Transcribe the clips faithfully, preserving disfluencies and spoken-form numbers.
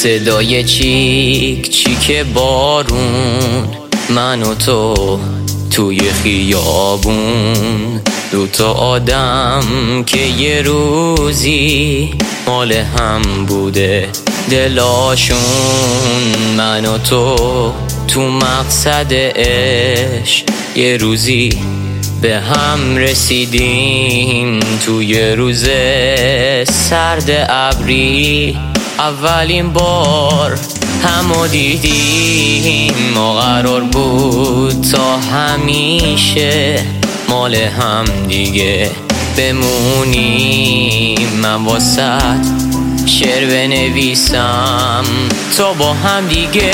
صدای چیک چیک بارون، من و تو توی خیابون، دوتا آدم که یه روزی مال هم بوده دلاشون. من و تو تو مقصد عشق یه روزی به هم رسیدیم، توی روز سرد ابری اولین بار همو دیدیم. ما قرار بود تا همیشه مال هم دیگه بمونیم. من واسط شعر بنویسم تا با هم دیگه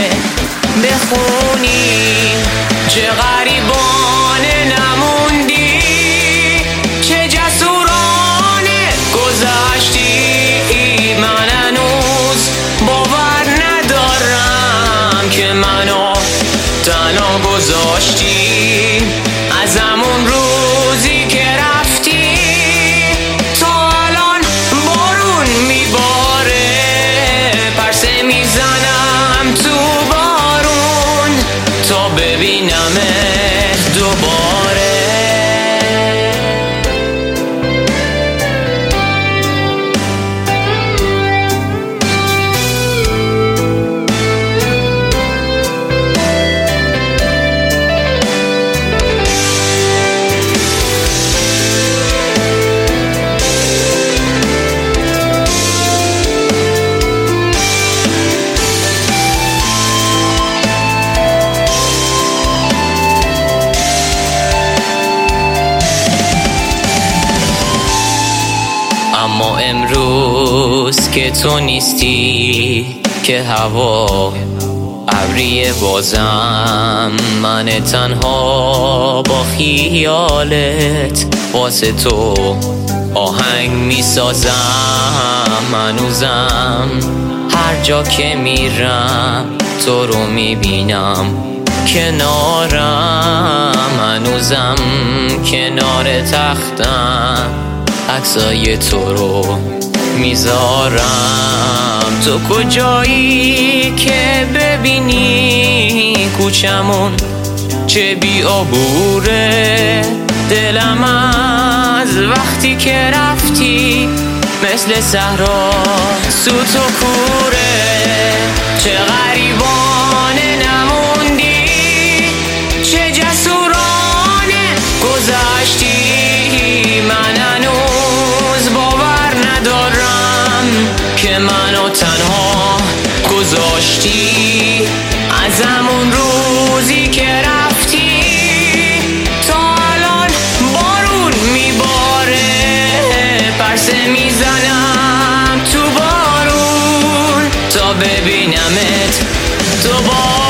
بخونیم. چه غریبانه نموندی، چه جسورانه گذشتی. من هنوز باور ندارم که منو تنها گذاشتی. از همون روزی که رفتی تا الان بارون میباره، پرسه میزنم تو بارون تا ببینمت دوباره. اما امروز که تو نیستی، که هوا ابریه بازم، من تنها با خیالت واسه تو آهنگ میسازم. هنوزم هر جا که میرم تو رو میبینم کنارم. هنوزم کنار تختم عکسای تو رو میذارم. تو کجایی که ببینی کوچمون چه بی‌عبوره. دلم از وقتی که رفتی مثل صحرا سوت و کوره. چه غریبانه نموندی، چه جسورانه گذشتی. من هنوز باور ندارم که منو تنها گذاشتی. از همون روزی که رفتی تا الان بارون میباره، پرسه میزنم تو بارون تا ببینمت دوباره.